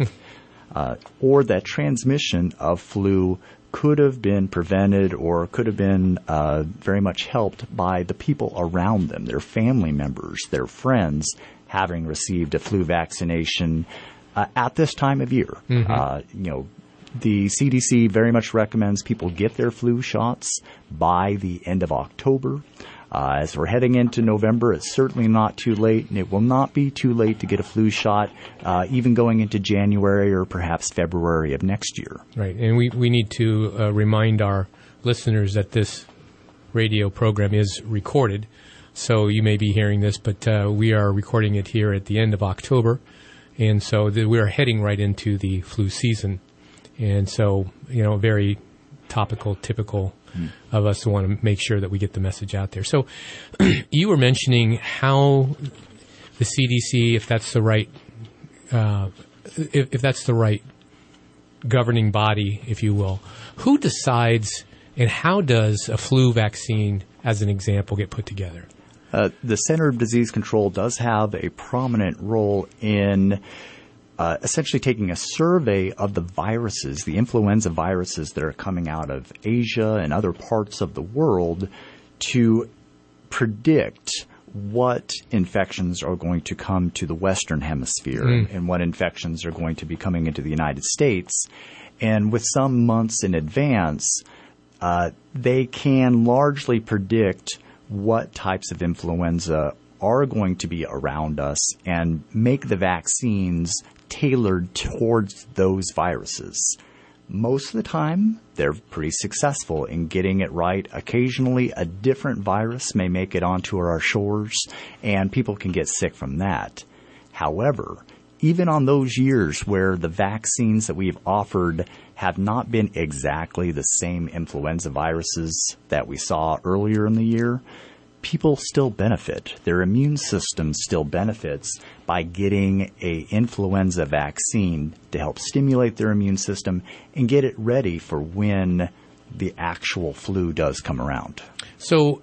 S5: uh, or that transmission of flu could have been prevented or could have been uh, very much helped by the people around them, their family members, their friends, having received a flu vaccination uh, at this time of year. Mm-hmm. Uh, you know, the C D C very much recommends people get their flu shots by the end of October. Uh, as we're heading into November, it's certainly not too late, and it will not be too late to get a flu shot, uh, even going into January or perhaps February of next year.
S3: Right, and we, we need to uh, remind our listeners that this radio program is recorded, so you may be hearing this, but uh, we are recording it here at the end of October, and so the, we are heading right into the flu season, and so, you know, very topical, typical mm. of us to want to make sure that we get the message out there. So you were mentioning how the C D C, if that's the right, uh, if, if that's the right governing body, if you will, who decides and how does a flu vaccine, as an example, get put together?
S5: Uh, the Center of Disease Control does have a prominent role in uh, essentially taking a survey of the viruses, the influenza viruses that are coming out of Asia and other parts of the world to predict what infections are going to come to the Western Hemisphere
S3: Mm.
S5: and what infections are going to be coming into the United States. And with some months in advance, uh, they can largely predict what types of influenza are going to be around us and make the vaccines tailored towards those viruses. Most of the time, they're pretty successful in getting it right. Occasionally, a different virus may make it onto our shores, and people can get sick from that. However, even on those years where the vaccines that we've offered have not been exactly the same influenza viruses that we saw earlier in the year, people still benefit. Their immune system still benefits by getting a influenza vaccine to help stimulate their immune system and get it ready for when the actual flu does come around.
S3: So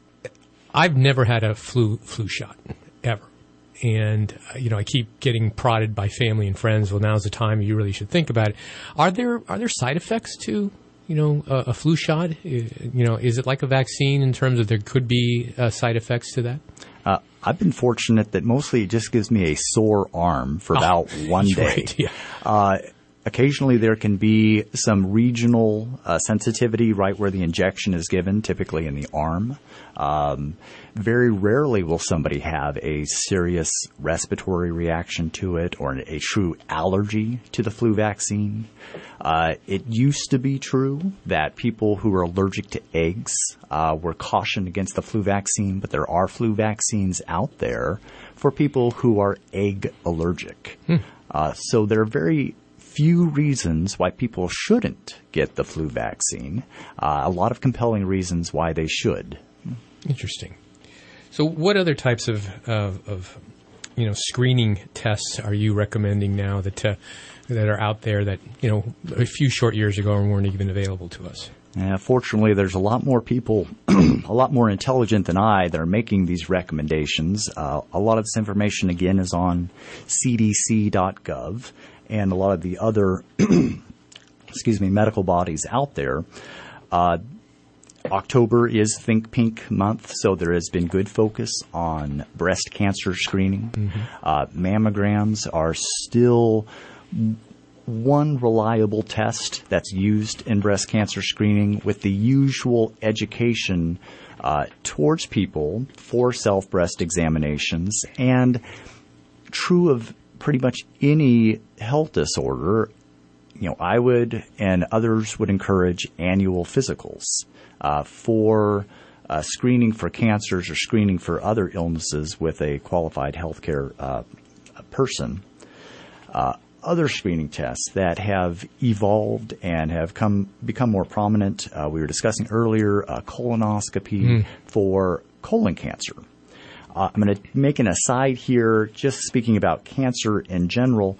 S3: I've never had a flu flu shot, ever. And, uh, you know, I keep getting prodded by family and friends. Well, now's the time you really should think about it. Are there are there side effects to, you know, a, a flu shot? Uh, you know, is it like a vaccine in terms of there could be uh, side effects to that?
S5: Uh, I've been fortunate that mostly it just gives me a sore arm for about
S3: oh,
S5: one day.
S3: Right, yeah.
S5: Uh, occasionally there can be some regional uh, sensitivity right where the injection is given, typically in the arm. Um, very rarely will somebody have a serious respiratory reaction to it or a true allergy to the flu vaccine. Uh, it used to be true that people who are allergic to eggs uh, were cautioned against the flu vaccine, but there are flu vaccines out there for people who are egg allergic.
S3: Hmm.
S5: Uh, so there are very few reasons why people shouldn't get the flu vaccine. Uh, a lot of compelling reasons why they should.
S3: Interesting. So what other types of, of, of you know, screening tests are you recommending now that uh, that are out there that, you know, a few short years ago weren't even available to us?
S5: Yeah, fortunately, there's a lot more people, a lot more intelligent than I, that are making these recommendations. Uh, a lot of this information, again, is on C D C dot gov and a lot of the other, excuse me, medical bodies out there. Uh, October is Think Pink month, so there has been good focus on breast cancer screening.
S3: Mm-hmm.
S5: Uh, mammograms are still one reliable test that's used in breast cancer screening, with the usual education uh, towards people for self-breast examinations. And true of pretty much any health disorder, you know, I would and others would encourage annual physicals uh, for uh, screening for cancers or screening for other illnesses with a qualified healthcare uh, person. Uh, other screening tests that have evolved and have come become more prominent, uh, we were discussing earlier, uh, colonoscopy mm. for colon cancer. Uh, I'm going to make an aside here, just speaking about cancer in general.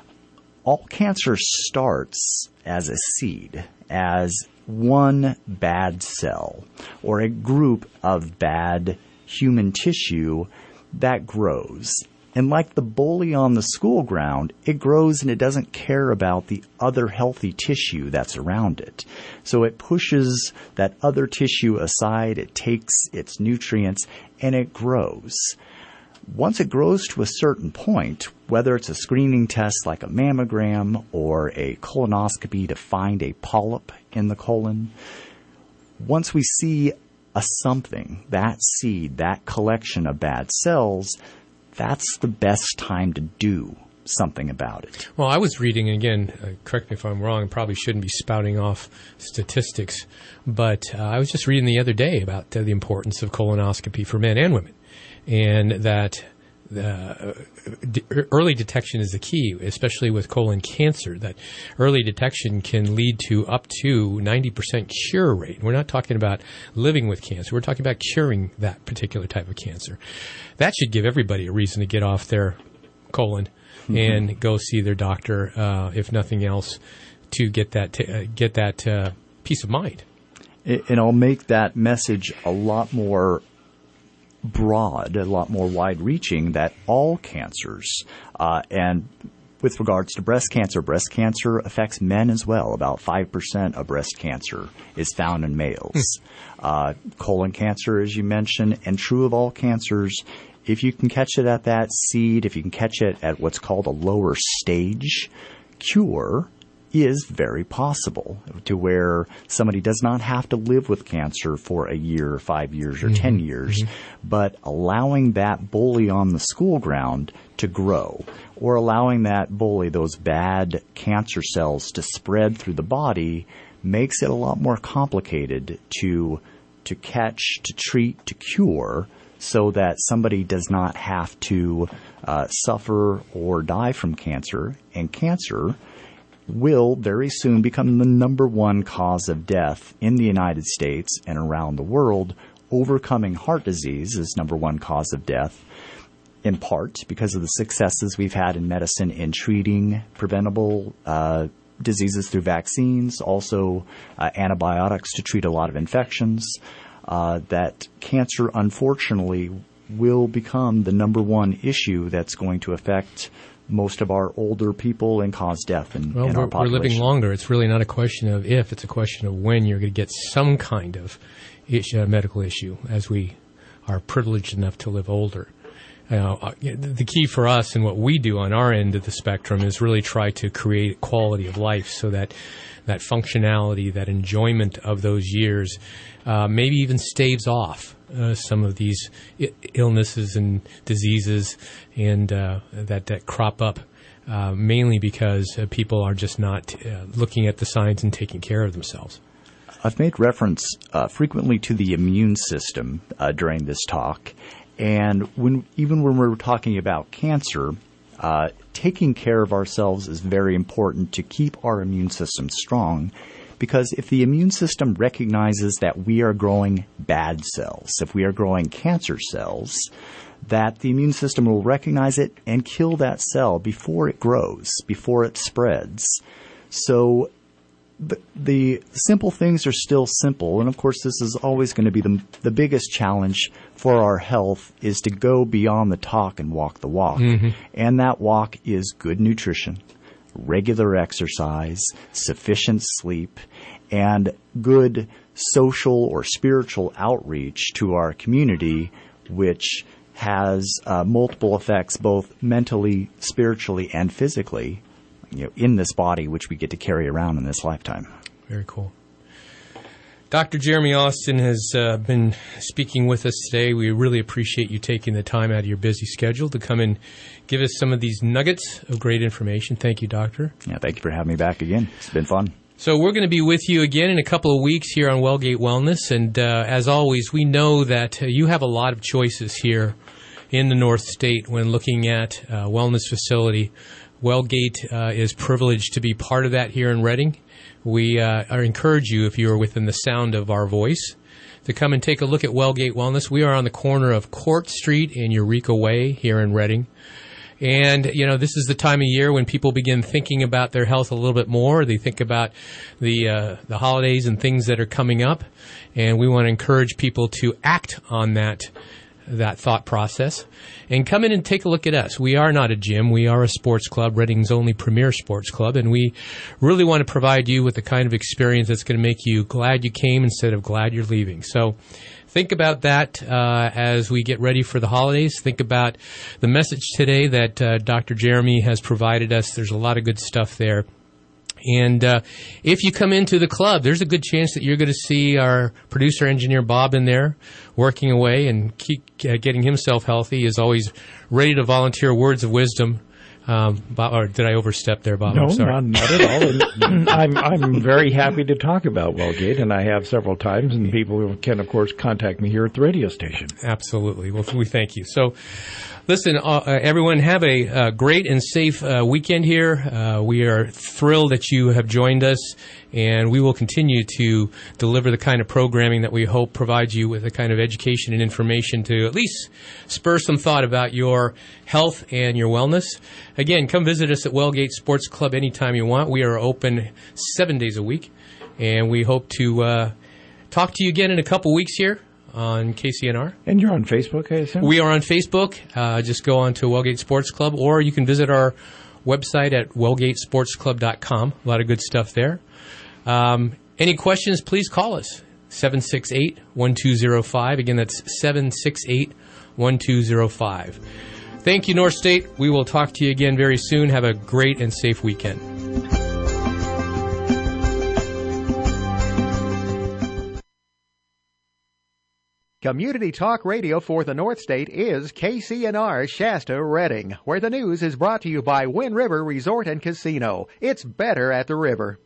S5: All cancer starts as a seed, as one bad cell or a group of bad human tissue that grows. And like the bully on the school ground, it grows and it doesn't care about the other healthy tissue that's around it. So it pushes that other tissue aside, it takes its nutrients, and it grows. Once it grows to a certain point, whether it's a screening test like a mammogram or a colonoscopy to find a polyp in the colon, once we see a something, that seed, that collection of bad cells, that's the best time to do something about it.
S3: Well, I was reading, and again, uh, correct me if I'm wrong, I probably shouldn't be spouting off statistics, but uh, I was just reading the other day about uh, the importance of colonoscopy for men and women, and that uh, d- early detection is the key, especially with colon cancer, that early detection can lead to up to ninety percent cure rate. We're not talking about living with cancer. We're talking about curing that particular type of cancer. That should give everybody a reason to get off their colon mm-hmm. and go see their doctor, uh, if nothing else, to get that t- uh, get that uh, peace of mind.
S5: And I'll make that message a lot more broad, a lot more wide-reaching, that all cancers, uh, and with regards to breast cancer, breast cancer affects men as well. About five percent of breast cancer is found in males. uh, colon cancer, as you mentioned, and true of all cancers, if you can catch it at that seed, if you can catch it at what's called a lower stage, cure is very possible, to where somebody does not have to live with cancer for a year, five years, or mm-hmm. ten years, mm-hmm. but allowing that bully on the school ground to grow, or allowing that bully, those bad cancer cells, to spread through the body, makes it a lot more complicated to to catch, to treat, to cure, so that somebody does not have to uh, suffer or die from cancer. And cancer will very soon become the number one cause of death in the United States and around the world, overcoming heart disease as number one cause of death, in part because of the successes we've had in medicine in treating preventable uh, diseases through vaccines, also uh, antibiotics to treat a lot of infections, uh, that cancer, unfortunately, will become the number one issue that's going to affect most of our older people and cause death in,
S3: well,
S5: in our
S3: we're,
S5: population.
S3: We're living longer. It's really not a question of if, it's a question of when you're going to get some kind of issue, uh, medical issue, as we are privileged enough to live older. Uh, the key for us and what we do on our end of the spectrum is really try to create quality of life, so that that functionality, that enjoyment of those years, uh, maybe even staves off Uh, some of these I- illnesses and diseases and uh, that, that crop up, uh, mainly because uh, people are just not uh, looking at the signs and taking care of themselves.
S5: I've made reference uh, frequently to the immune system uh, during this talk, and when even when we're talking about cancer, uh, taking care of ourselves is very important to keep our immune system strong. Because if the immune system recognizes that we are growing bad cells, if we are growing cancer cells, that the immune system will recognize it and kill that cell before it grows, before it spreads. So the, the simple things are still simple. And of course, this is always going to be the, the biggest challenge for our health, is to go beyond the talk and walk the walk. Mm-hmm. And that walk is good nutrition, regular exercise, sufficient sleep, and good social or spiritual outreach to our community, which has uh, multiple effects, both mentally, spiritually, and physically, you know, in this body, which we get to carry around in this lifetime.
S3: Very cool. Doctor Jeremy Austin has uh, been speaking with us today. We really appreciate you taking the time out of your busy schedule to come and give us some of these nuggets of great information. Thank you, Doctor.
S5: Yeah, thank you for having me back again. It's been fun.
S3: So we're going to be with you again in a couple of weeks here on Wellgate Wellness. And uh, as always, we know that uh, you have a lot of choices here in the North State when looking at a wellness facility. Wellgate uh, is privileged to be part of that here in Reading. We uh, are encourage you, if you are within the sound of our voice, to come and take a look at Wellgate Wellness. We are on the corner of Court Street and Eureka Way here in Reading. And, you know, this is the time of year when people begin thinking about their health a little bit more. They think about the uh, the holidays and things that are coming up. And we want to encourage people to act on that that thought process and come in and take a look at us. We are not a gym. We are a sports club, Reading's only premier sports club, and we really want to provide you with the kind of experience that's going to make you glad you came instead of glad you're leaving. So think about that uh, as we get ready for the holidays. Think about the message today that uh, Doctor Jeremy has provided us. There's a lot of good stuff there. And uh, if you come into the club, there's a good chance that you're going to see our producer engineer Bob in there working away and keep uh, getting himself healthy. He is always ready to volunteer words of wisdom. Um, Bob, or did I overstep there, Bob?
S4: No,
S3: I'm sorry.
S4: not, not at all. I'm, I'm very happy to talk about Wellgate, and I have several times, and people can, of course, contact me here at the radio station.
S3: Absolutely. Well, we thank you. So, listen, uh, everyone, have a uh, great and safe uh, weekend here. Uh, we are thrilled that you have joined us, and we will continue to deliver the kind of programming that we hope provides you with the kind of education and information to at least spur some thought about your health and your wellness. Again, come visit us at Wellgate Sports Club anytime you want. We are open seven days a week, and we hope to uh, talk to you again in a couple weeks here on K C N R.
S4: And you're on Facebook, I assume?
S3: We are on Facebook. Uh, just go on to Wellgate Sports Club, or you can visit our website at wellgate sports club dot com. A lot of good stuff there. Um, any questions, please call us. seven six eight, one two zero five. Again, that's seven six eight, one two zero five. Thank you, North State. We will talk to you again very soon. Have a great and safe weekend.
S10: Community Talk Radio for the North State is K C N R Shasta Redding, where the news is brought to you by Wind River Resort and Casino. It's better at the river.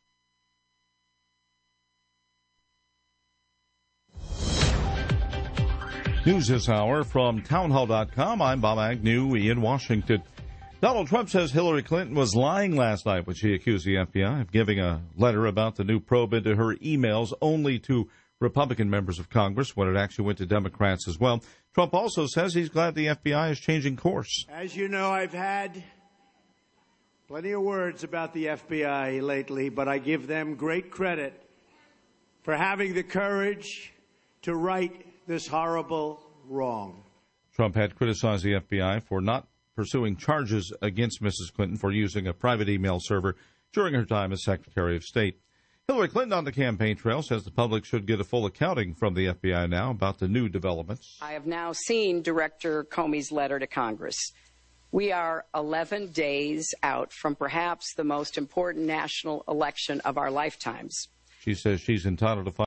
S15: News this hour from townhall dot com. I'm Bob Agnew in Washington. Donald Trump says Hillary Clinton was lying last night when she accused the F B I of giving a letter about the new probe into her emails only to Republican members of Congress when it actually went to Democrats as well. Trump also says he's glad the F B I is changing course.
S16: As you know, I've had plenty of words about the F B I lately, but I give them great credit for having the courage to right this horrible wrong.
S15: Trump had criticized the F B I for not pursuing charges against Missus Clinton for using a private email server during her time as Secretary of State. Hillary Clinton on the campaign trail says the public should get a full accounting from the F B I now about the new developments.
S17: I have now seen Director Comey's letter to Congress. We are eleven days out from perhaps the most important national election of our lifetimes.
S15: She says she's entitled to